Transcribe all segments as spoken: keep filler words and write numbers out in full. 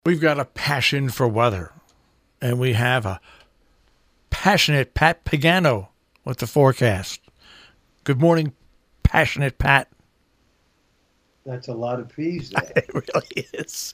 We've got a passion for weather, and we have a passionate Pat Pagano with the forecast. Good morning, passionate Pat. That's a lot of peas there. It really is.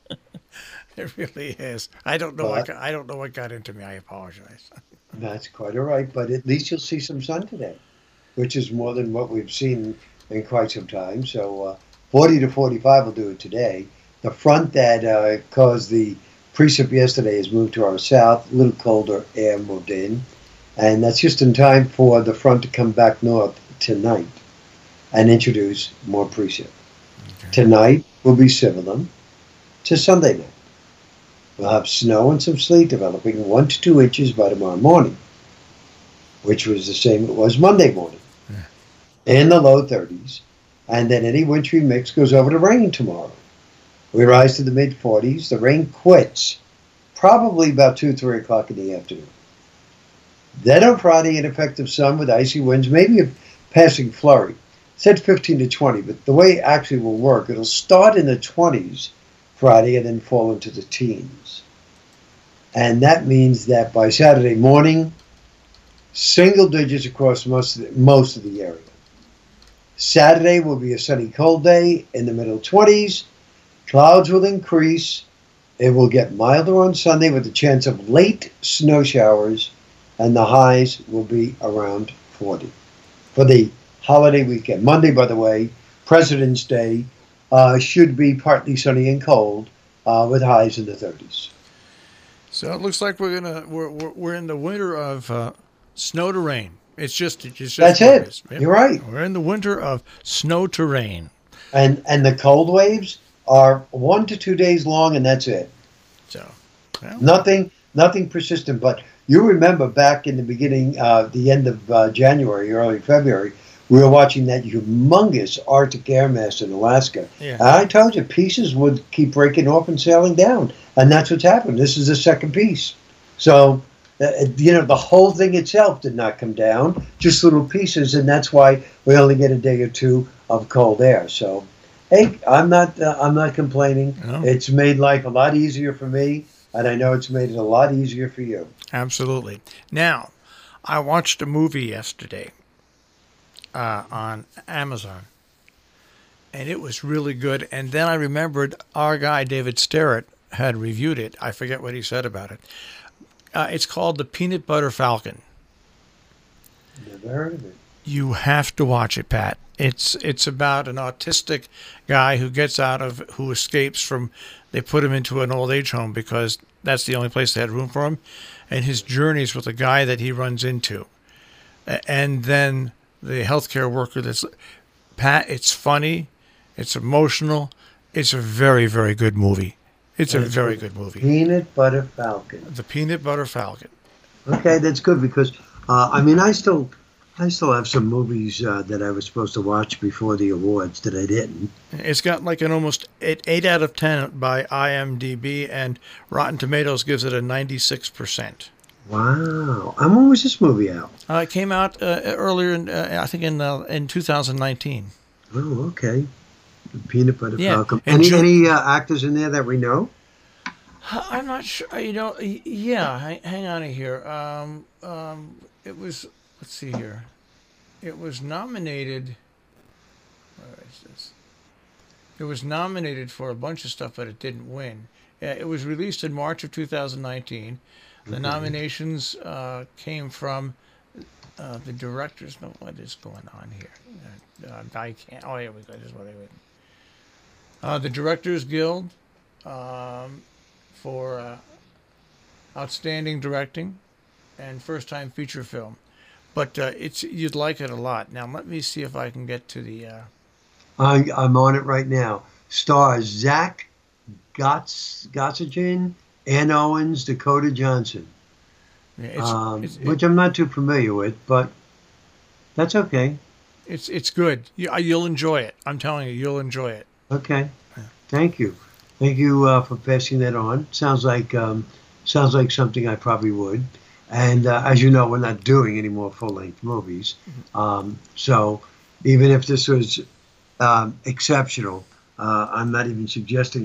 It really is. I don't know what But got, I don't know what got into me. I apologize. that's quite all right. But at least you'll see some sun today, which is more than what we've seen in quite some time. So uh, forty to forty-five will do it today. The front that uh, caused the precip yesterday has moved to our south. A little colder air moved in. And that's just in time for the front to come back north tonight and introduce more precip. Okay. Tonight will be similar to Sunday night. We'll have snow and some sleet developing one to two inches by tomorrow morning, which was the same it was Monday morning, Yeah. in the low thirties. And then any wintry mix goes over to rain tomorrow. We rise to the mid forties. The rain quits probably about two, three o'clock in the afternoon. Then on Friday, an effective sun with icy winds, maybe a passing flurry. Said fifteen to twenty, but the way it actually will work, it'll start in the twenties Friday and then fall into the teens. And that means that by Saturday morning, single digits across most of the, most of the area. Saturday will be a sunny, cold day in the middle twenties. Clouds will increase. It will get milder on Sunday with a chance of late snow showers, and the highs will be around forty. For the holiday weekend, Monday, by the way, President's Day, uh, should be partly sunny and cold uh, with highs in the thirties. So it looks like we're gonna we're we're, we're in the winter of uh, snow to rain. It's just it's just That's what it it. is. Yep. You're right. We're in the winter of snow to rain. And and the cold waves are one to two days long, and that's it. So, well, Nothing, nothing persistent. But you remember back in the beginning, uh, the end of uh, January, early February, we were watching that humongous Arctic air mass in Alaska. yeah. And I told you, pieces would keep breaking off and sailing down, and that's what's happened. This is the second piece. So, uh, you know, the whole thing itself did not come down, just little pieces, and that's why we only get a day or two of cold air. So, hey, I'm not, uh, I'm not complaining. No, It's made life a lot easier for me, and I know it's made it a lot easier for you. absolutely. Now, I watched a movie yesterday uh, on Amazon, and it was really good. And then I remembered our guy David Sterrett had reviewed it. I forget what he said about it. Uh, it's called The Peanut Butter Falcon. Never heard of it. You have to watch it, Pat. It's it's about an autistic guy who gets out of who escapes from. They put him into an old age home because that's the only place they had room for him, and his journeys with a guy that he runs into, A- and then the healthcare worker. That's Pat. It's funny, it's emotional. It's a very very good movie. It's a And it's very called good movie. Peanut Butter Falcon. The Peanut Butter Falcon. Okay, that's good because uh, I mean I still I still have some movies uh, that I was supposed to watch before the awards that I didn't. It's got like an almost eight, eight out of ten by IMDb, and Rotten Tomatoes gives it a ninety-six percent. Wow. And when was this movie out? Uh, it came out uh, earlier, in, uh, I think in uh, in two thousand nineteen. Oh, okay. The Peanut Butter Yeah, Falcon. and Any Ju- any uh, actors in there that we know? I'm not sure. uh, You know, y- yeah. Hang, hang on here. Um, um, it was. Let's see here. It was nominated. Where is this? It was nominated for a bunch of stuff, but it didn't win. Uh, it was released in March of two thousand nineteen. The Okay. nominations uh, came from uh, the directors. No, what is going on here? Uh, uh, I can't. Oh, here we go. This is what I read. Uh, the Directors Guild um, for uh, outstanding directing and first-time feature film. But uh, it's you'd like it a lot. Now let me see if I can get to the. Uh, I, I'm on it right now. Stars Zach Gotts, Gottsagen, Ann Owens, Dakota Johnson, yeah, it's um, it's it, which I'm not too familiar with, but that's okay. it's it's good. You, uh, you'll enjoy it. I'm telling you, you'll enjoy it. Okay. Thank you. Thank you uh, for passing that on. Sounds like um, sounds like something I probably would. And uh, as you know, we're not doing any more full-length movies. Um, so even if this was um, exceptional, uh, I'm not even suggesting it.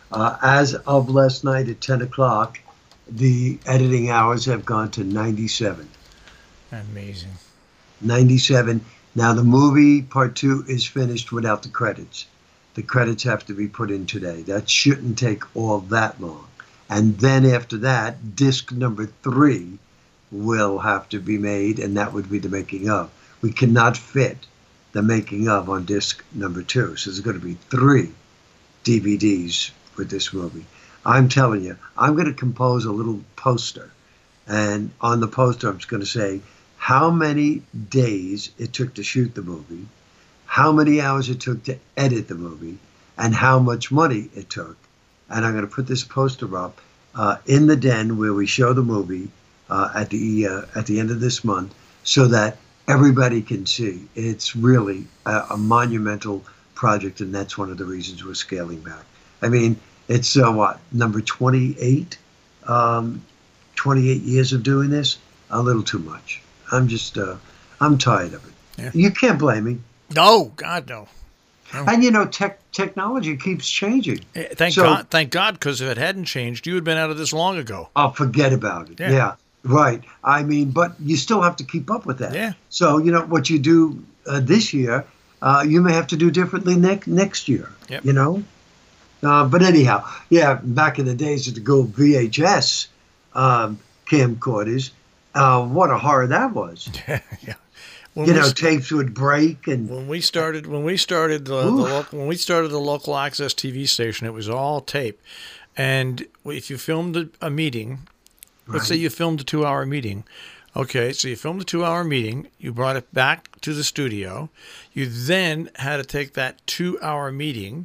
Uh, as of last night at ten o'clock, the editing hours have gone to ninety-seven. Amazing. ninety-seven. Now, the movie part two is finished without the credits. The credits have to be put in today. That shouldn't take all that long. And then after that, disc number three will have to be made, and that would be the making of. We cannot fit the making of on disc number two. So there's going to be three D V Ds with this movie. I'm telling you, I'm going to compose a little poster. And on the poster, I'm just going to say how many days it took to shoot the movie, how many hours it took to edit the movie, and how much money it took. And I'm going to put this poster up uh, in the den where we show the movie uh, at the uh, at the end of this month, so that everybody can see. It's really a, a monumental project, and that's one of the reasons we're scaling back. I mean, it's uh, what, number twenty-eight? Um, twenty-eight years of doing this? A little too much. I'm just, uh, I'm tired of it. Yeah. You can't blame me. No, God, no. no. And you know, tech technology keeps changing. Eh, Thank So- God, thank God, because if it hadn't changed, you had been out of this long ago. Oh, forget about it. Yeah. Yeah. Right. I mean, but you still have to keep up with that. Yeah. So, you know, what you do uh, this year, uh, you may have to do differently next next year. Yep. You know? Uh, but anyhow, yeah, back in the days of the gold V H S um, camcorders, uh, what a horror that was. yeah. When You we know, st- tapes would break and when we started, when we started the, the Oof. local, when we started the local access T V station, it was all tape, and if you filmed a, a meeting, let's say Right. you filmed a two-hour meeting. Okay, so you filmed a two-hour meeting. You brought it back to the studio. You then had to take that two-hour meeting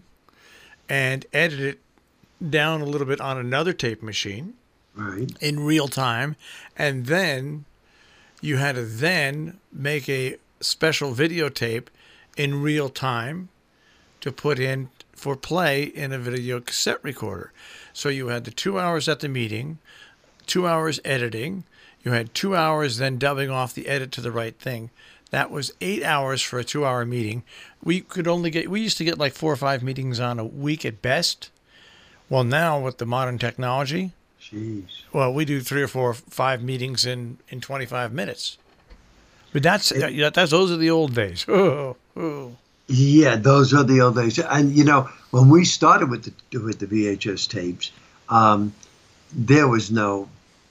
and edit it down a little bit on another tape machine right. in real time, and then you had to then make a special videotape in real time to put in for play in a video cassette recorder. So you had the two hours at the meeting, two hours editing. You had two hours then dubbing off the edit to the right thing. That was eight hours for a two-hour meeting. We could only get, we used to get like four or five meetings on a week at best. Well, now with the modern technology, Jeez. well, we do three or four, five meetings in, in twenty-five minutes. But that's, that, that's those are the old days. Oh, oh. Yeah, those are the old days. And you know, when we started with the with the V H S tapes, um, there was no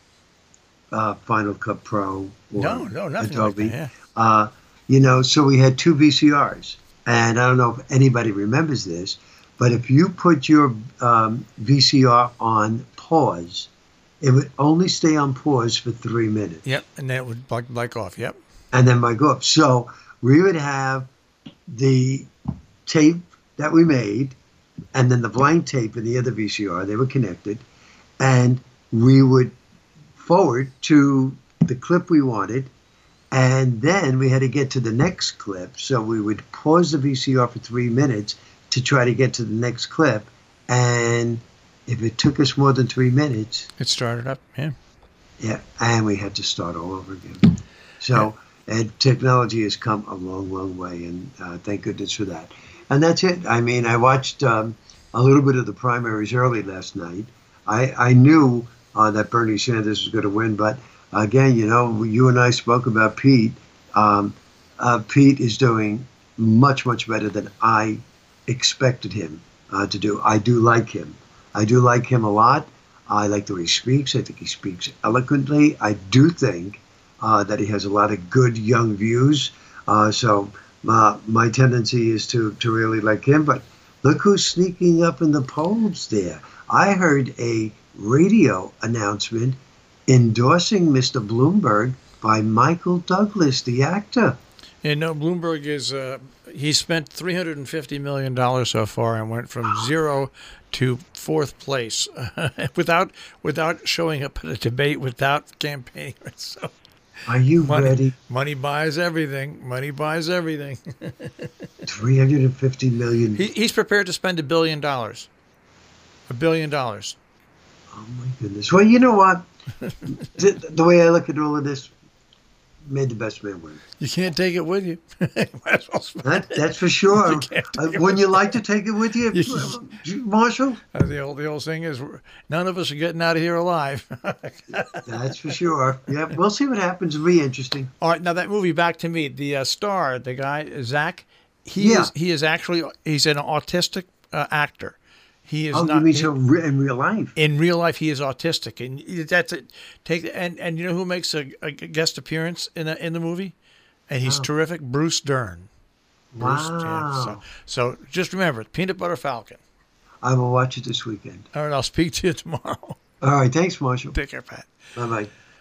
uh, Final Cut Pro or No, no, nothing Adobe. like that. Yeah. Uh, you know, so we had two V C Rs, and I don't know if anybody remembers this, but if you put your um, V C R on pause, it would only stay on pause for three minutes. Yep, and then it would blank, blank off. Yep. And then might go up. So we would have the tape that we made, and then the blank tape in the other V C R. They were connected, and we would forward to the clip we wanted, and then we had to get to the next clip. So we would pause the V C R for three minutes to try to get to the next clip, and if it took us more than three minutes, It started up. Yeah. yeah, and we had to start all over again. So, and technology has come a long, long way, and uh, thank goodness for that. And that's it. I mean, I watched um, a little bit of the primaries early last night. I, I knew uh, that Bernie Sanders was going to win, but again, you know, you and I spoke about Pete. Um, uh, Pete is doing much, much better than I expected him uh, to do. I do like him. I do like him a lot. I like the way he speaks. I think he speaks eloquently. I do think uh, that he has a lot of good young views. Uh, so uh, my tendency is to, to really like him. But look who's sneaking up in the polls there. I heard a radio announcement endorsing Mister Bloomberg by Michael Douglas, the actor. And no, Bloomberg is, uh, he spent three hundred fifty million dollars so far and went from zero to fourth place without without showing up at a debate, without campaigning. So Are you money, ready? money buys everything. Money buys everything. three hundred fifty million dollars. he, he's prepared to spend a billion dollars. A billion dollars. Oh my goodness. Well, you know what? the, the way I look at all of this, May the best man win. You can't take it with you. Might as well spend That, it. that's for sure. You can't Uh, take it wouldn't you with like to take it with you, You- Marshall? Uh, the old the old thing is, none of us are getting out of here alive. That's for sure. Yeah, we'll see what happens. It'll be interesting. All right, now that movie, Back to Me, the uh, star, the guy Zach, he Yeah. is he is actually he's an autistic uh, actor. He is Oh, not you mean he- so re- in real life? in real life. He is autistic, and that's it. Take and and you know who makes a, a guest appearance in a, in the movie, and he's Oh. terrific. Bruce Dern. Bruce, Wow. yeah, so, so just remember, Peanut Butter Falcon. I will watch it this weekend. All right, I'll speak to you tomorrow. All right. Thanks, Marshall. Take care, Pat. Bye bye.